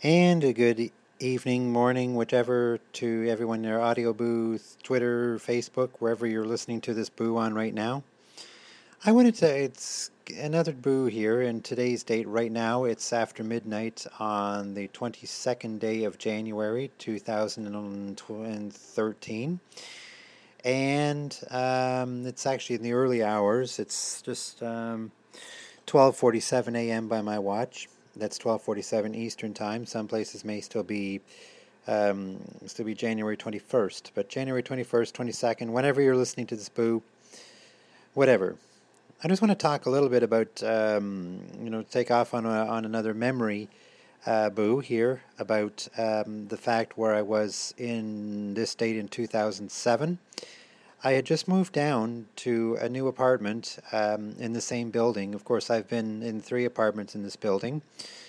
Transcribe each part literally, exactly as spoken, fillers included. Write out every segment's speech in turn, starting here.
And a good e- evening, morning, whichever, to everyone in their audio booth, Twitter, Facebook, wherever you're listening to this boo on right now. I wanted to, it's another boo here in today's date right now. It's after midnight on the twenty-second day of January, two thousand thirteen. And um, it's actually in the early hours. It's just um, twelve forty-seven a m by my watch. That's twelve forty-seven Eastern Time. Some places may still be um, still be January twenty-first, but January twenty-first, twenty-second, whenever you're listening to this boo, whatever. I just want to talk a little bit about, um, you know, take off on a, on another memory uh, boo here about um, the fact where I was in this date in two thousand seven. I had just moved down to a new apartment um, in the same building. Of course, I've been in three apartments in this building.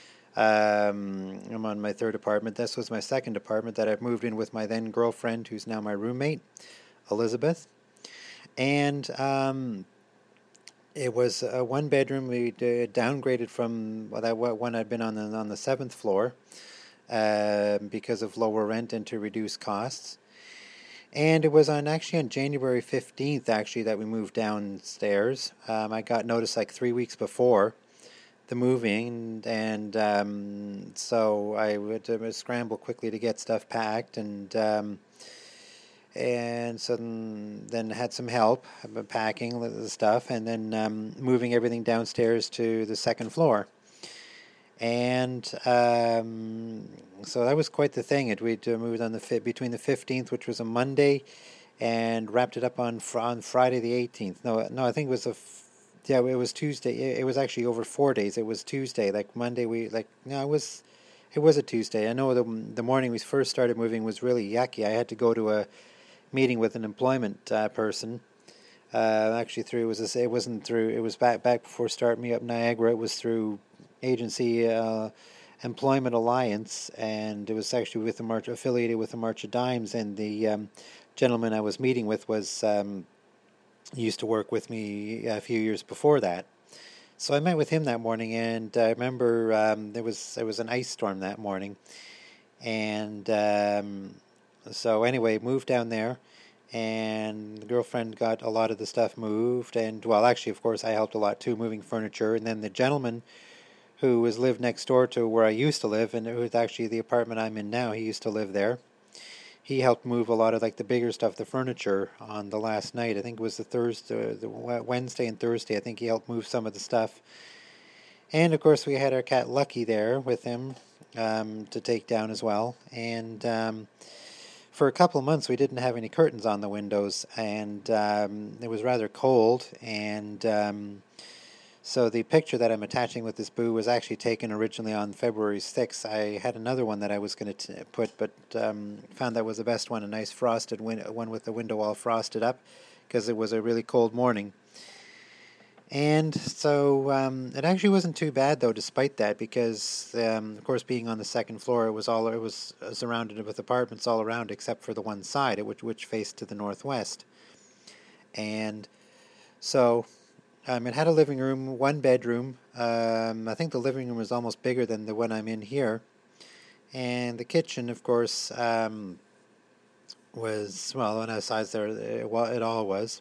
Um, I'm on my third apartment. This was my second apartment that I've moved in with my then girlfriend, who's now my roommate, Elizabeth. And um, it was a one bedroom. We downgraded from well, that one I'd been on the, on the seventh floor uh, because of lower rent and to reduce costs. And it was on actually on January fifteenth, actually, that we moved downstairs. Um, I got notice like three weeks before the moving, and um, so I would uh, scramble quickly to get stuff packed, and um, and so then, then had some help packing the stuff, and then um, moving everything downstairs to the second floor. And um, so that was quite the thing. It we moved on the between the fifteenth, which was a Monday, and wrapped it up on on Friday the eighteenth. No, no, I think it was a yeah, it was Tuesday. It was actually over four days. It was Tuesday, like Monday. We like no, it was it was a Tuesday. I know the the morning we first started moving was really yucky. I had to go to a meeting with an employment uh, person. Uh, actually, through it was a, it wasn't through it was back back before Start Me Up Niagara. It was through agency uh, Employment Alliance, and it was actually with the March affiliated with the March of Dimes. And the um, gentleman I was meeting with was um, used to work with me a few years before that. So I met with him that morning, and I remember um, there was there was an ice storm that morning, and um, so anyway, moved down there, and the girlfriend got a lot of the stuff moved, and well, actually, of course, I helped a lot too, moving furniture, and then the gentleman who was lived next door to where I used to live, and it was actually the apartment I'm in now. He used to live there. He helped move a lot of like the bigger stuff, the furniture, on the last night. I think it was the Thursday, the Wednesday and Thursday. I think he helped move some of the stuff. And of course, we had our cat Lucky there with him um, to take down as well. And um, for a couple of months, we didn't have any curtains on the windows, and um, it was rather cold. And um, so the picture that I'm attaching with this boo was actually taken originally on February sixth. I had another one that I was going to put, but um, found that was the best one, a nice frosted win- one with the window all frosted up, because it was a really cold morning. And so um, it actually wasn't too bad, though, despite that, because um, of course, being on the second floor, it was all it was surrounded with apartments all around, except for the one side, which which faced to the northwest. And so um, it had a living room, one bedroom. Um, I think the living room was almost bigger than the one I'm in here, and the kitchen, of course, um, was well on a size there. It, it all was.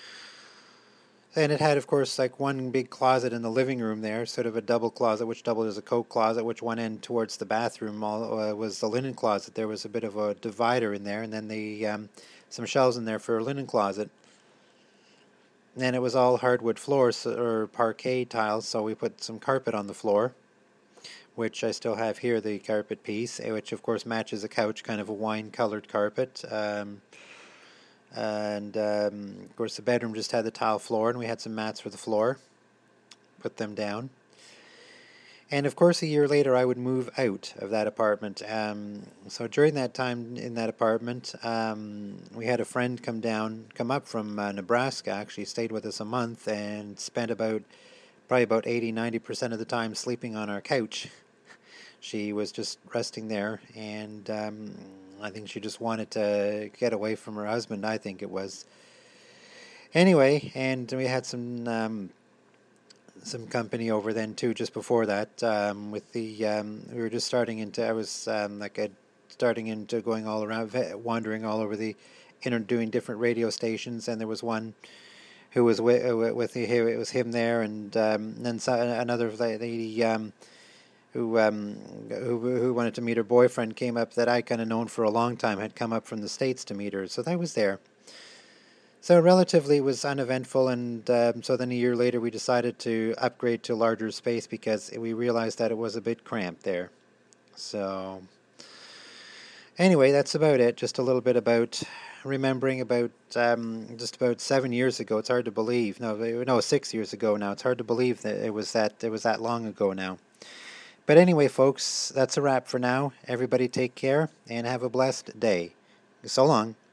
And it had, of course, like one big closet in the living room there, sort of a double closet, which doubled as a coat closet, which one end towards the bathroom all, uh, was the linen closet. There was a bit of a divider in there, and then the um, some shelves in there for a linen closet. And it was all hardwood floors or parquet tiles, so we put some carpet on the floor, which I still have here, the carpet piece, which of course matches the couch, kind of a wine-colored carpet. Um, and um, of course the bedroom just had the tile floor, and we had some mats for the floor. Put them down. And of course, a year later, I would move out of that apartment. Um, so during that time in that apartment, um, we had a friend come down, come up from uh, Nebraska, actually stayed with us a month and spent about, probably about eighty, ninety percent of the time sleeping on our couch. She was just resting there, and um, I think she just wanted to get away from her husband, I think it was. Anyway, and we had some... Um, some company over then too. Just before that, um, with the um, we were just starting into. I was um, like a, starting into going all around, wandering all over the, you know, doing different radio stations, and there was one who was with with the, it was him there, and um, then so, another lady um, who um, who who wanted to meet her boyfriend came up that I kind of known for a long time, had come up from the States to meet her, so that was there. So relatively was uneventful, and um, so then a year later we decided to upgrade to larger space because we realized that it was a bit cramped there. So anyway, that's about it. Just a little bit about remembering about um, just about seven years ago. It's hard to believe. No, no, six years ago now. It's hard to believe that it was that it was that long ago now. But anyway, folks, that's a wrap for now. Everybody take care and have a blessed day. So long.